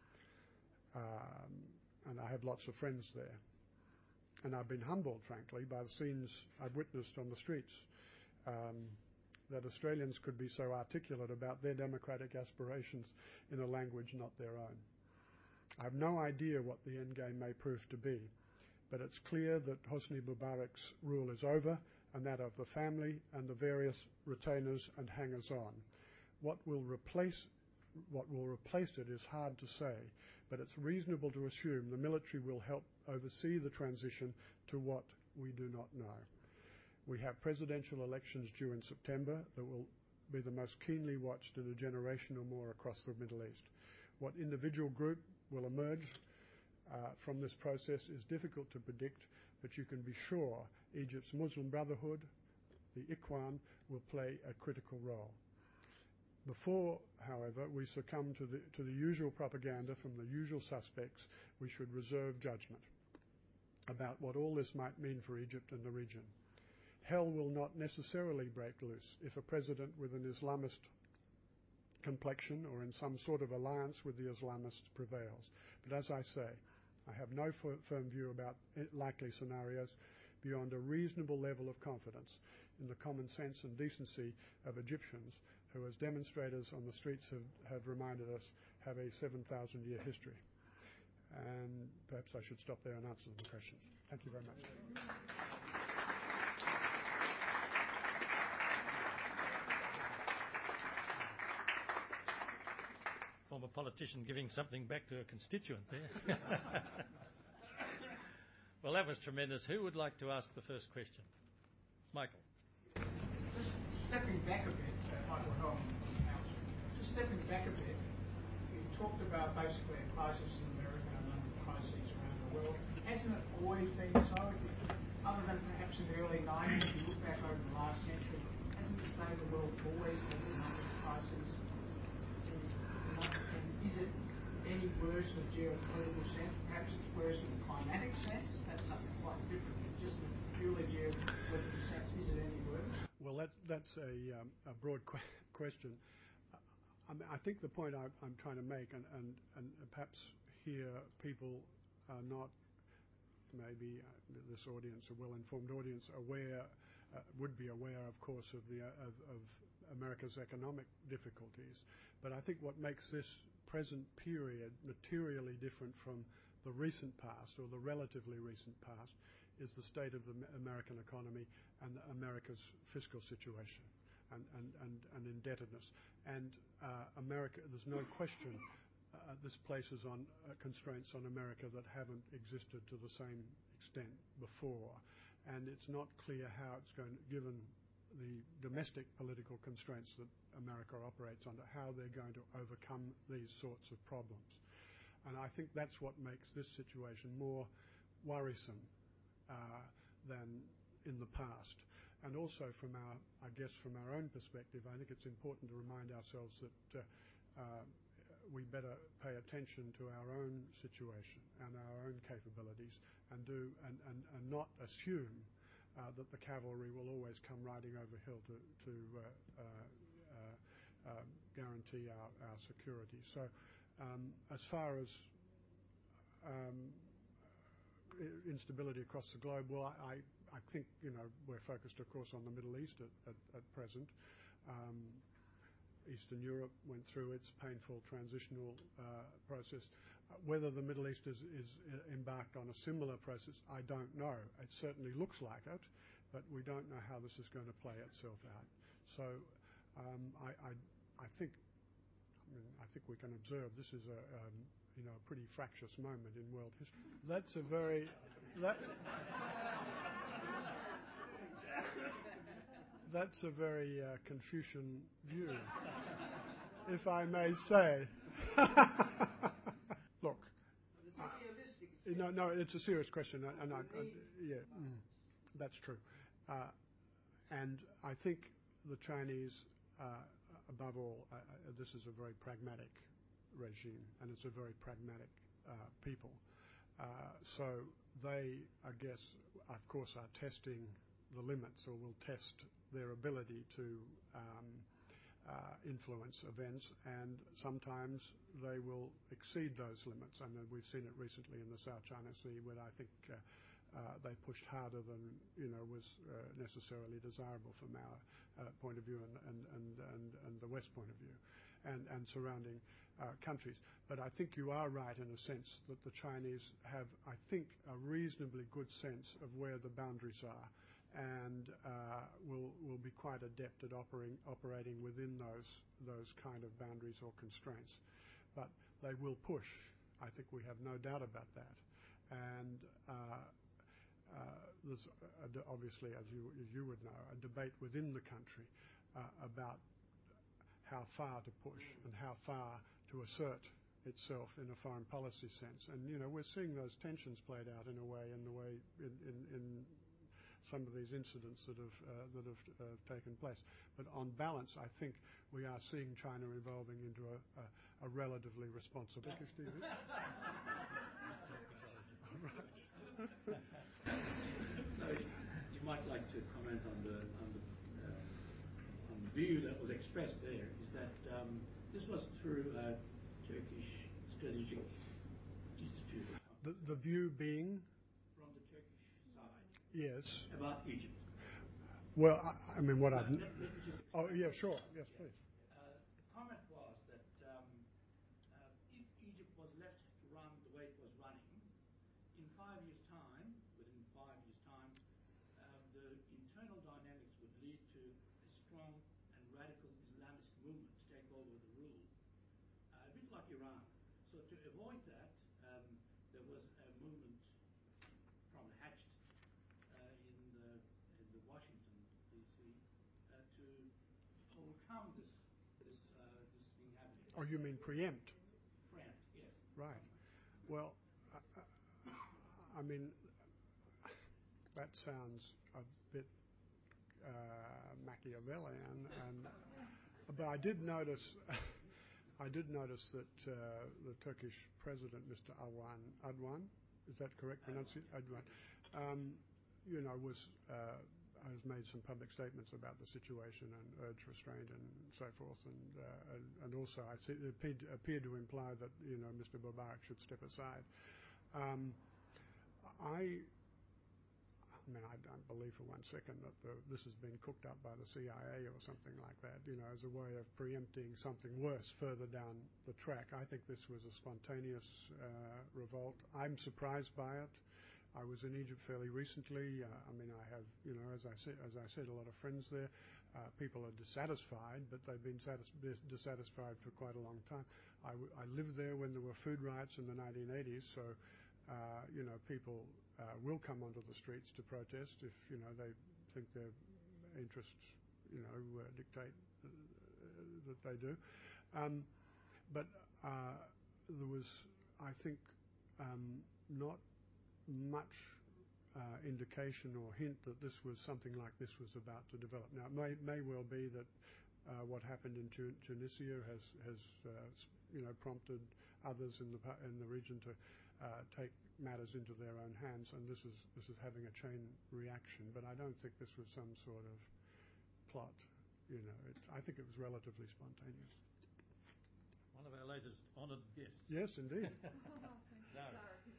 And I have lots of friends there. And I've been humbled, frankly, by the scenes I've witnessed on the streets, that Australians could be so articulate about their democratic aspirations in a language not their own. I have no idea what the end game may prove to be, But it's clear that Hosni Mubarak's rule is over, and that of the family and the various retainers and hangers-on. What will replace it is hard to say, but it's reasonable to assume the military will help oversee the transition to what we do not know. We have presidential elections due in September that will be the most keenly watched in a generation or more across the Middle East. What individual group will emerge from this process is difficult to predict, but you can be sure Egypt's Muslim Brotherhood, the Ikhwan, will play a critical role. Before, however, we succumb to the usual propaganda from the usual suspects, we should reserve judgment about what all this might mean for Egypt and the region. Hell will not necessarily break loose if a president with an Islamist complexion or in some sort of alliance with the Islamists prevails. But as I say, I have no firm view about likely scenarios beyond a reasonable level of confidence in the common sense and decency of Egyptians who, as demonstrators on the streets have reminded us, have a 7,000-year history. And perhaps I should stop there and answer the questions. Thank you very much. Former politician giving something back to a constituent there. Well, that was tremendous. Who would like to ask the first question? Michael. Just stepping back a bit, Michael Helm, just stepping back a bit, you talked about basically a crisis in America and other crises around the world. Hasn't it always been so? Other than perhaps in the early 90s, if you look back over the last century, hasn't the state of the world always had a number of crises? And is it any worse in a geopolitical sense? Perhaps it's worse in a climatic sense. That's something quite different. But just in a purely geopolitical sense, is it any worse? Well, that's a broad question. I think the point I'm trying to make, and perhaps here people are not, maybe this audience, a well-informed audience, would be aware, of course, of America's economic difficulties. But I think what makes this present period materially different from the recent past, or the relatively recent past, is the state of the American economy and America's fiscal situation and indebtedness. And America, there's no question, this places on constraints on America that haven't existed to the same extent before. And it's not clear how it's going to, given the domestic political constraints that America operates under, how they're going to overcome these sorts of problems. And I think that's what makes this situation more worrisome than in the past. And also from our own perspective, I think it's important to remind ourselves that we better pay attention to our own situation and our own capabilities and not assume that the cavalry will always come riding over hill to guarantee our security. So as far as instability across the globe, well, I think, we're focused, of course, on the Middle East at present. Eastern Europe went through its painful transitional process. Whether the Middle East is embarked on a similar process, I don't know. It certainly looks like it, but we don't know how this is going to play itself out. So I think we can observe this is a pretty fractious moment in world history. That's a very Confucian view, if I may say. Look, no, it's a serious question, that's true. And I think the Chinese, above all, this is a very pragmatic regime, and it's a very pragmatic people. So they, I guess, of course, are testing the limits, or will test their ability to influence events, and sometimes they will exceed those limits. And then we've seen it recently in the South China Sea, where I think they pushed harder than was as necessarily desirable from our point of view and the West point of view, and surrounding countries. But I think you are right in a sense that the Chinese have, I think, a reasonably good sense of where the boundaries are, and will be quite adept at operating within those kind of boundaries or constraints. But they will push. I think we have no doubt about that. And there's obviously, as you would know, a debate within the country about how far to push and how far to assert itself in a foreign policy sense. And we're seeing those tensions played out in some of these incidents that have taken place. But on balance, I think we are seeing China evolving into a relatively responsible. Thank you, Stevie. Right. So you might like to comment on the view that was expressed there. Is that this was through a Turkish Strategic Institute? The view being From the Turkish side. Yes. About Egypt. Well, I mean, what I've. Let me just. Oh, yeah, sure. Yes, please. The comment was that if Egypt was left to run the way it was running, in 5 years' time, within 5 years' time, the internal dynamics would lead to a strong and radical Islamist movement to take over the rule, a bit like Iran. So to avoid that, there was a movement probably hatched in the Washington D.C. To overcome this thing happening. Oh, you mean preempt? Preempt, yes. Right. Well, I mean, that sounds a bit Machiavellian, but I did notice that the Turkish president, Mr. Erdogan, is that correct pronunciation? Erdogan, has made some public statements about the situation and urged restraint and so forth, and also I see it appeared to imply that Mr. Mubarak should step aside. I don't believe for 1 second that this has been cooked up by the CIA or something like that, as a way of preempting something worse further down the track. I think this was a spontaneous revolt. I'm surprised by it. I was in Egypt fairly recently. I have, as I said, a lot of friends there. People are dissatisfied, but they've been dissatisfied for quite a long time. I lived there when there were food riots in the 1980s, so people will come onto the streets to protest if they think their interests dictate that they do. But there was, I think, not much indication or hint that this was something like this was about to develop. Now, it may well be that what happened in Tunisia has prompted others in the region to take matters into their own hands, and this is having a chain reaction. But I don't think this was some sort of plot. I think it was relatively spontaneous. One of our latest honoured guests. Yes, indeed. Zara.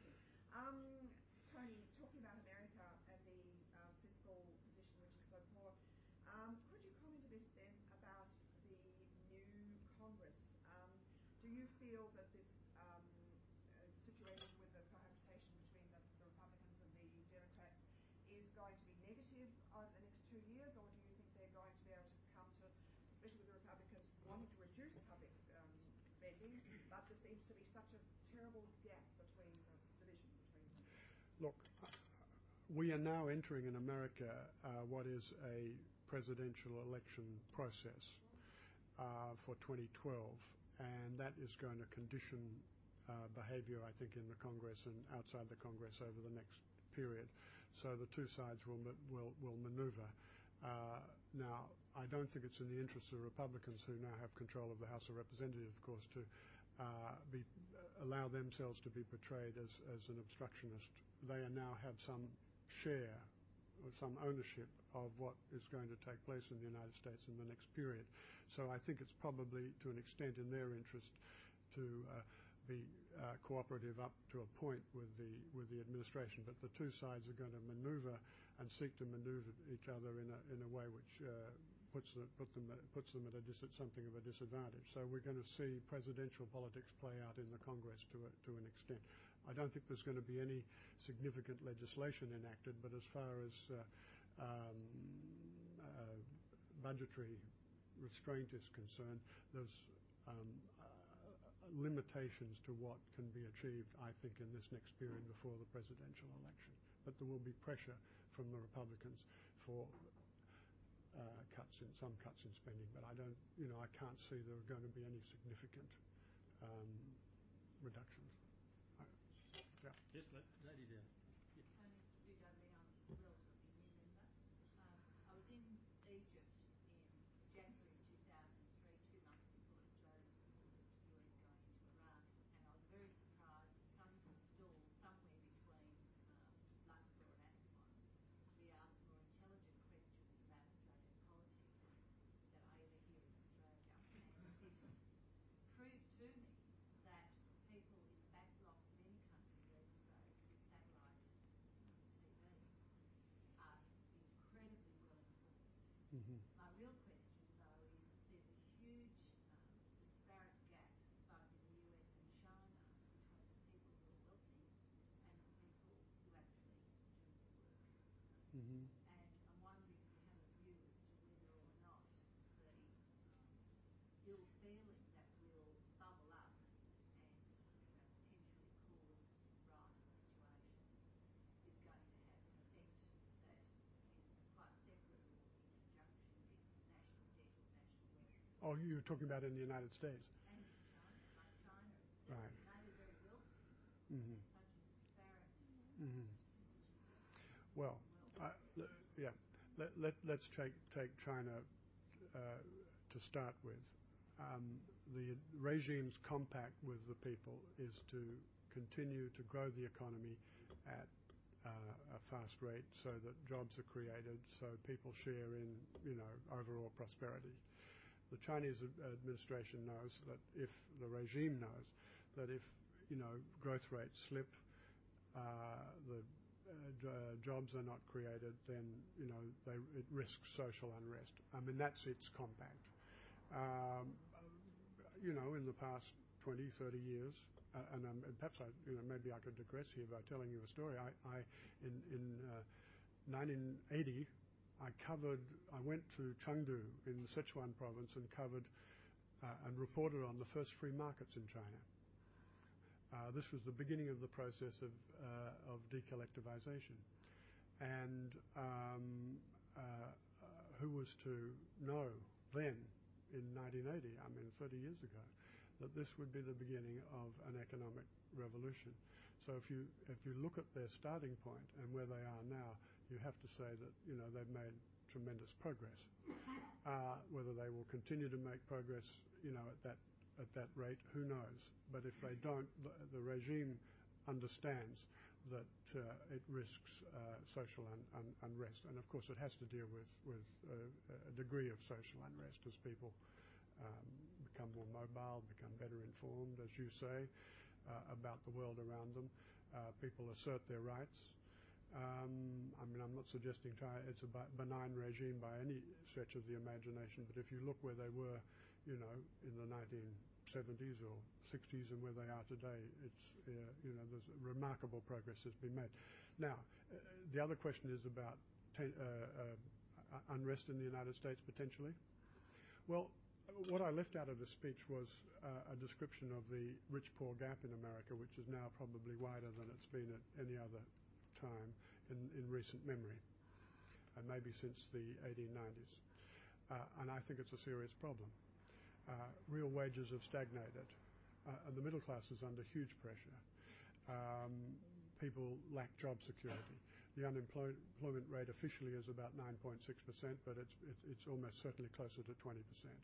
Tony, talking about America and the fiscal position, which is so poor, could you comment a bit then about the new Congress? Do you feel that this situation with the cohabitation between the Republicans and the Democrats is going to be negative over the next 2 years, or do you think they're going to be able to come to, especially with the Republicans wanting to reduce public spending, but there seems to be such a terrible gap between the division between them? Look, we are now entering in America what is a presidential election process for 2012, and that is going to condition behavior, I think, in the Congress and outside the Congress over the next period. So the two sides will maneuver. Now, I don't think it's in the interest of Republicans, who now have control of the House of Representatives, of course, to allow themselves to be portrayed as an obstructionist. They now have some share or some ownership of what is going to take place in the United States in the next period. So I think it's probably, to an extent, in their interest to be cooperative up to a point with the administration, but the two sides are going to manoeuvre and seek to manoeuvre each other in a way which puts them at something of a disadvantage. So we're going to see presidential politics play out in the Congress to an extent. I don't think there's going to be any significant legislation enacted, but as far as budgetary restraint is concerned, there's limitations to what can be achieved, I think, in this next period before the presidential election. But there will be pressure from the Republicans for some cuts in spending. But I can't see there are going to be any significant reductions. Yeah. Yes, lady there. My name is Sue Dudley. I'm a relatively new member. I was in Egypt in January 2003, 2 months before Australia's supported the US going into Iraq, and I was very surprised at some stalls somewhere between Luxor and Aswan. We asked more intelligent questions about Australian politics than I ever hear in Australia, and it proved to me that people in the back blocks of any country these days with satellite TV are incredibly well informed. Mm-hmm. My real question, though, is there's a huge disparate gap both in the US and China between the people who are wealthy and the people who actually do the work. Mm-hmm. And I'm wondering if you have a view as to whether or not the ill feeling that will bubble up and potentially cause riot situations is going to have an effect that is quite separate or in conjunction with national debt or national wealth. Oh, you're talking about in the United States? And in China. Like China is Right. maybe very wealthy. Mm-hmm. There's such a disparate Mm-hmm. Well, yeah. Let's take China to start with. The regime's compact with the people is to continue to grow the economy at a fast rate so that jobs are created, so people share in, overall prosperity. The Chinese administration knows that the regime knows that if, growth rates slip, the jobs are not created, then, it risks social unrest. I mean, that's its compact. In the past 20, 30 years, and perhaps maybe I could digress here by telling you a story. In 1980, I went to Chengdu in the Sichuan province and covered and reported on the first free markets in China. This was the beginning of the process of decollectivization. And who was to know then, in 1980, 30 years ago, that this would be the beginning of an economic revolution. So if you look at their starting point and where they are now, you have to say that they've made tremendous progress. Whether they will continue to make progress, at that rate, who knows? But if they don't, the regime understands that it risks social unrest, and of course it has to deal with a degree of social unrest as people become more mobile, become better informed, as you say, about the world around them. People assert their rights. I'm not suggesting it's a benign regime by any stretch of the imagination, but if you look where they were, in the 1970s or 60s and where they are today, there's remarkable progress has been made. Now, the other question is about unrest in the United States potentially. Well, what I left out of the speech was a description of the rich-poor gap in America, which is now probably wider than it's been at any other time in recent memory, and maybe since the 1890s. And I think it's a serious problem. Real wages have stagnated, and the middle class is under huge pressure. People lack job security. The unemployment rate officially is about 9.6%, but it's almost certainly closer to 20%.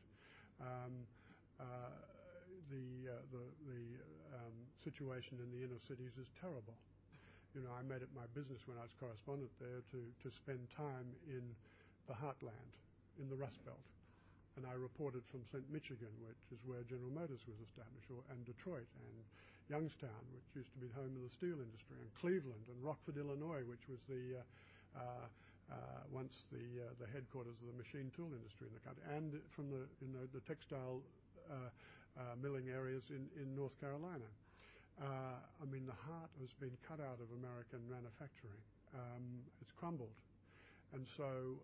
The situation in the inner cities is terrible. I made it my business when I was correspondent there to spend time in the heartland, in the Rust Belt, and I reported from Flint, Michigan, which is where General Motors was established, and Detroit, and Youngstown, which used to be the home of the steel industry, and Cleveland, and Rockford, Illinois, which was once the headquarters of the machine tool industry in the country, and from the textile milling areas in North Carolina. I mean, the heart has been cut out of American manufacturing. It's crumbled. And so,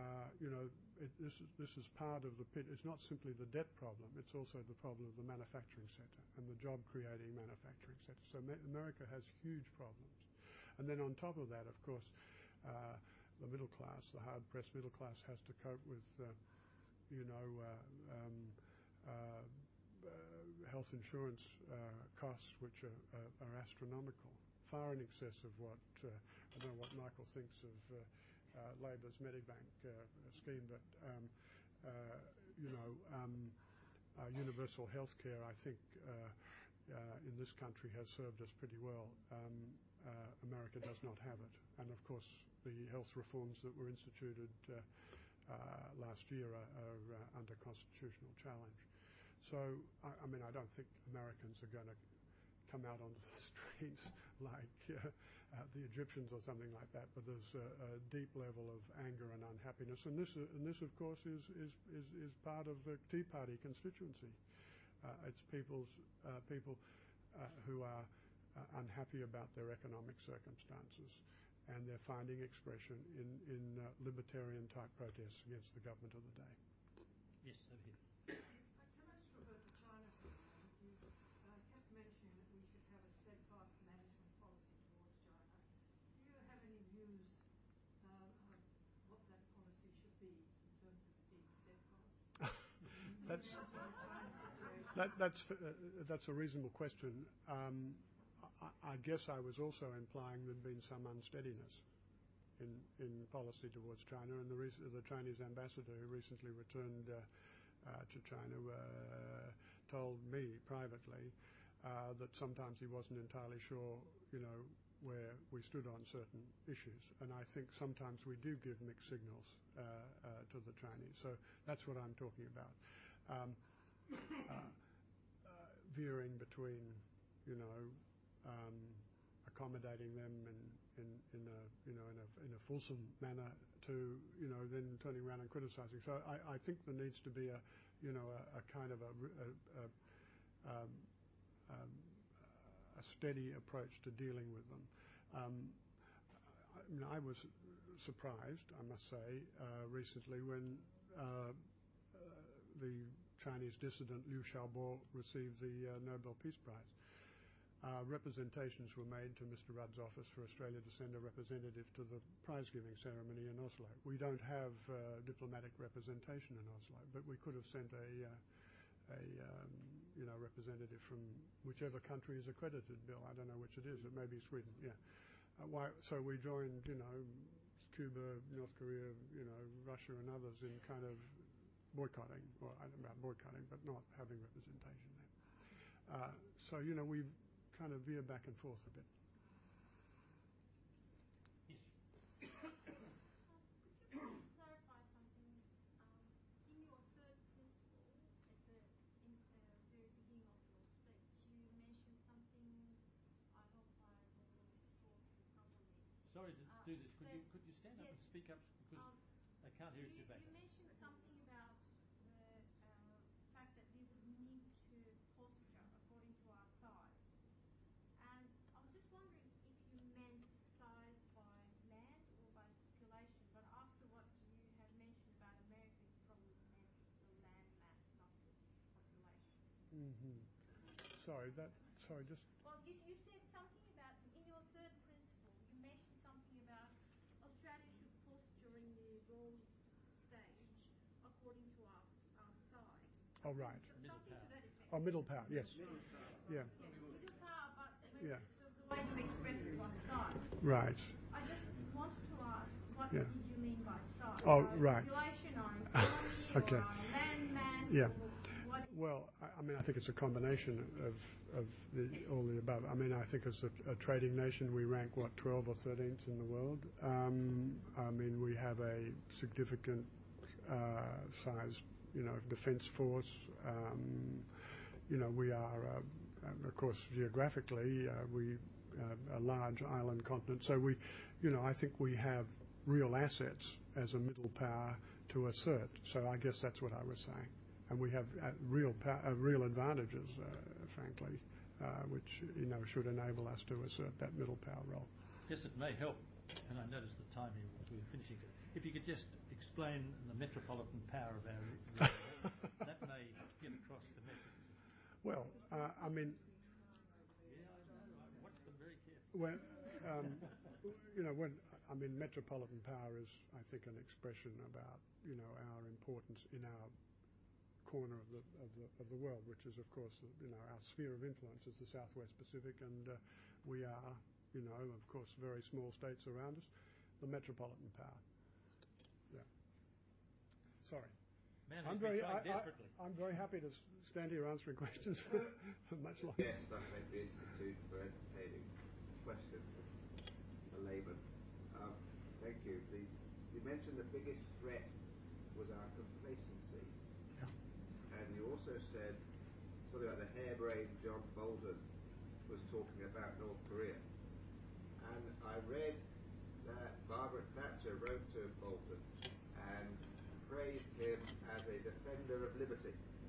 this is part of the pit. It's not simply the debt problem. It's also the problem of the manufacturing sector and the job-creating manufacturing sector. So America has huge problems. And then on top of that, of course, the middle class, the hard-pressed middle class, has to cope with, health insurance costs, which are astronomical, far in excess of what I don't know what Michael thinks of Labor's Medibank scheme, but universal health care, I think, in this country has served us pretty well. America does not have it, and of course, the health reforms that were instituted last year are under constitutional challenge. So, I mean, I don't think Americans are going to come out onto the streets like the Egyptians or something like that, but there's a deep level of anger and unhappiness, and this, of course, is part of the Tea Party constituency. It's people who are unhappy about their economic circumstances, and they're finding expression in libertarian-type protests against the government of the day. Yes, over here. Can I just revert to China for a moment? You kept mentioning that we should have a steadfast management policy towards China. Do you have any views of what that policy should be in terms of being steadfast? That's a reasonable question. I guess I was also implying there'd been some unsteadiness in policy towards China, and the Chinese ambassador who recently returned to China told me privately that sometimes he wasn't entirely sure, where we stood on certain issues, and I think sometimes we do give mixed signals to the Chinese. So that's what I'm talking about. Veering between, accommodating them in a fulsome manner to, then turning around and criticizing. So I think there needs to be a kind of a steady approach to dealing with them. I was surprised, I must say, recently when the Chinese dissident Liu Xiaobo received the Nobel Peace Prize. Representations were made to Mr. Rudd's office for Australia to send a representative to the prize-giving ceremony in Oslo. We don't have diplomatic representation in Oslo, but we could have sent a representative from whichever country is accredited, Bill. I don't know which it is. It may be Sweden. Yeah. So we joined, Cuba, North Korea, Russia, and others in kind of boycotting, or I don't know about boycotting, but not having representation there. So we've kind of veer back and forth a bit. Yes. Could you clarify something? In your third principle, at the very beginning of your speech, you mentioned something. I hope I will recall properly. Sorry to do this. Could you stand up yes, and speak up, because I can't hear you back. You mentioned something about the fact that we would need to posture according to our size. And I was just wondering if you meant size by land or by population, but after what you have mentioned about America, you probably meant the land mass, not the population. Mm-hmm. Sorry, just... Well, you said something about, in your third principle, you mentioned something about Australia should posture in the world stage according to our size. Oh, right. Something to that effect. Oh, middle power, yes. Yeah. Yes, middle power, but Yeah. the way you express it was size. Right. I just wanted to ask, what Yeah. did you mean by size? Oh, right. Population or economy Okay. or land mass? Yeah. What? Well, I mean, I think it's a combination of all the above. I mean, I think as a trading nation, we rank, 12th or 13th in the world. I mean, we have a significant sized defence force. We are, of course, geographically, we a large island continent. So I think we have real assets as a middle power to assert. So I guess that's what I was saying. And we have real advantages, frankly, which should enable us to assert that middle power role. Yes, it may help. And I noticed the time we were finishing. If you could just explain the metropolitan power of our region, that may get across the message. Well, I mean. Yeah, I know. I watched them very carefully. Metropolitan power is, I think, an expression about our importance in our corner of the world, which is, of course, our sphere of influence is the Southwest Pacific, and we are. Of course, very small states around us, the metropolitan power. Yeah. Sorry. Man, I'm very happy to stand here answering questions for much longer. Yes, I thank the Institute for entertaining questions for layman. Thank you. You mentioned the biggest threat was our complacency. Yeah. And you also said something like the harebrained John Bolton was talking about North Korea. And I read that Margaret Thatcher wrote to Bolton and praised him as a defender of liberty.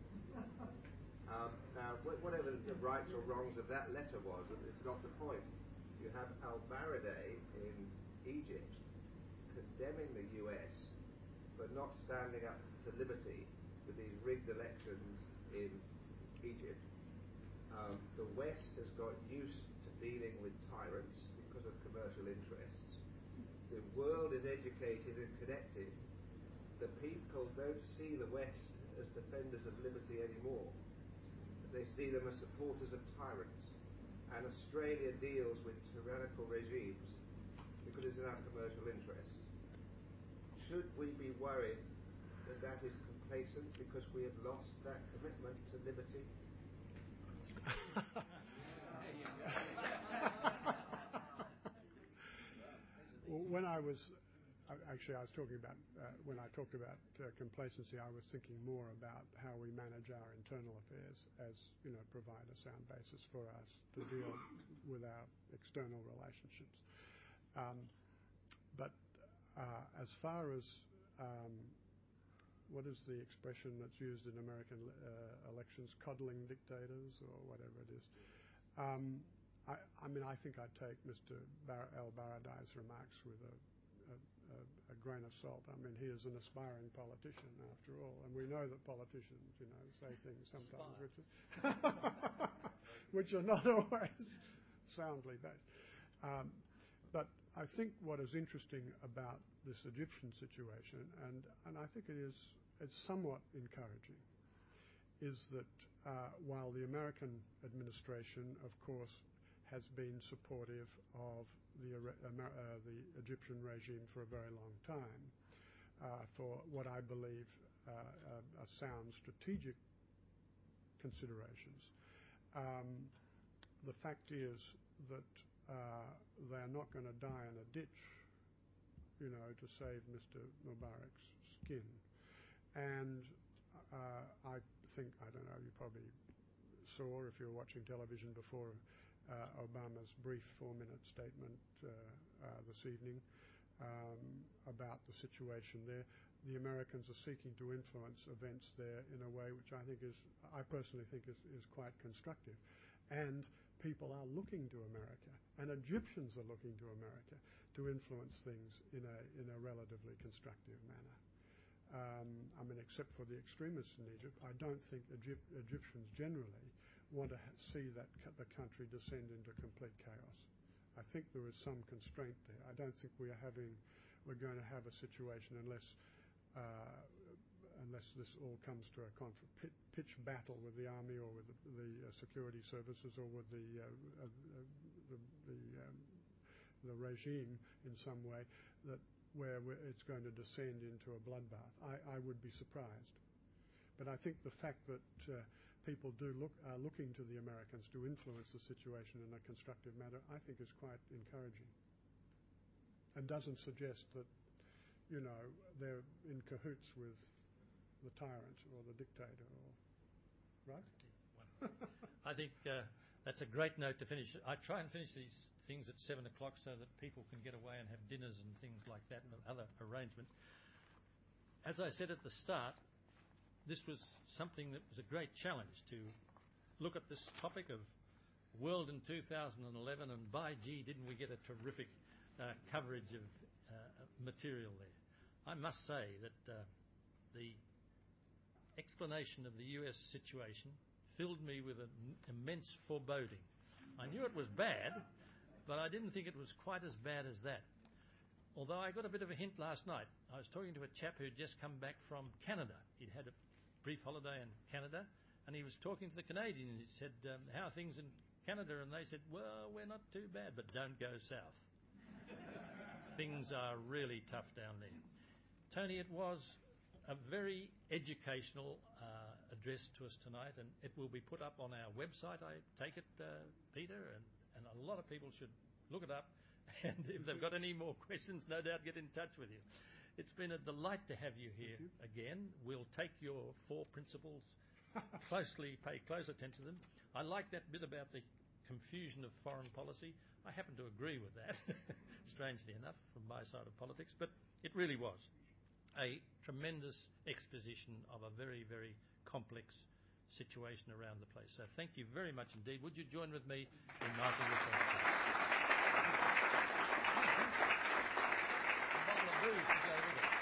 Now, whatever the rights or wrongs of that letter was, it's not the point. You have al-Baradei in Egypt condemning the US for not standing up to liberty with these rigged elections in Egypt. The West has got used to dealing with tyrants because of commercial interests. The world is educated and connected. The people don't see the West as defenders of liberty anymore. They see them as supporters of tyrants. And Australia deals with tyrannical regimes because it's in our commercial interests. Should we be worried that that is complacent because we have lost that commitment to liberty? Well, when I was talking about when I talked about complacency, I was thinking more about how we manage our internal affairs as provide a sound basis for us to deal with our external relationships. But as far as what is the expression that's used in American elections, coddling dictators or whatever it is. I think I'd take Mr. al-Baradei's remarks with a grain of salt. I mean, he is an aspiring politician after all, and we know that politicians, say things sometimes which are not always soundly based. But I think what is interesting about this Egyptian situation, and I think it's somewhat encouraging, is that while the American administration, of course, has been supportive of the Egyptian regime for a very long time, for what I believe are sound strategic considerations. The fact is that they're not going to die in a ditch, to save Mr. Mubarak's skin. And I think, I don't know, you probably saw, if you were watching television before, Obama's brief 4-minute statement this evening about the situation there. The Americans are seeking to influence events there in a way which I personally think is quite constructive. And people are looking to America, and Egyptians are looking to America to influence things in a relatively constructive manner. Except for the extremists in Egypt, I don't think Egyptians generally want to see the country descend into complete chaos. I think there is some constraint there. I don't think we're going to have a situation unless this all comes to a pitch battle with the army or with the security services or with the regime in some way, where it's going to descend into a bloodbath. I would be surprised. But I think the fact that people are looking to the Americans to influence the situation in a constructive manner, I think is quite encouraging. And doesn't suggest that, they're in cahoots with the tyrant or the dictator, or, right? I think that's a great note to finish. I try and finish these things at 7 o'clock so that people can get away and have dinners and things like that and other arrangements. As I said at the start, this was something that was a great challenge to look at this topic of world in 2011, and by gee, didn't we get a terrific coverage of material there. I must say that the explanation of the US situation filled me with an immense foreboding. I knew it was bad, but I didn't think it was quite as bad as that. Although I got a bit of a hint last night. I was talking to a chap who'd just come back from Canada. He'd had a brief holiday in Canada, and he was talking to the Canadians. He said, how are things in Canada? And they said, well, we're not too bad, but don't go south. Things are really tough down there. Tony, it was a very educational address to us tonight, and it will be put up on our website, I take it, Peter, and a lot of people should look it up, and if they've got any more questions, no doubt get in touch with you. It's been a delight to have you here again. We'll take your 4 principles pay close attention to them. I like that bit about the confusion of foreign policy. I happen to agree with that, strangely enough, from my side of politics, but it really was a tremendous exposition of a very, very complex situation around the place. So thank you very much indeed. Would you join with me in marking the point? A bottle of booze to go with it.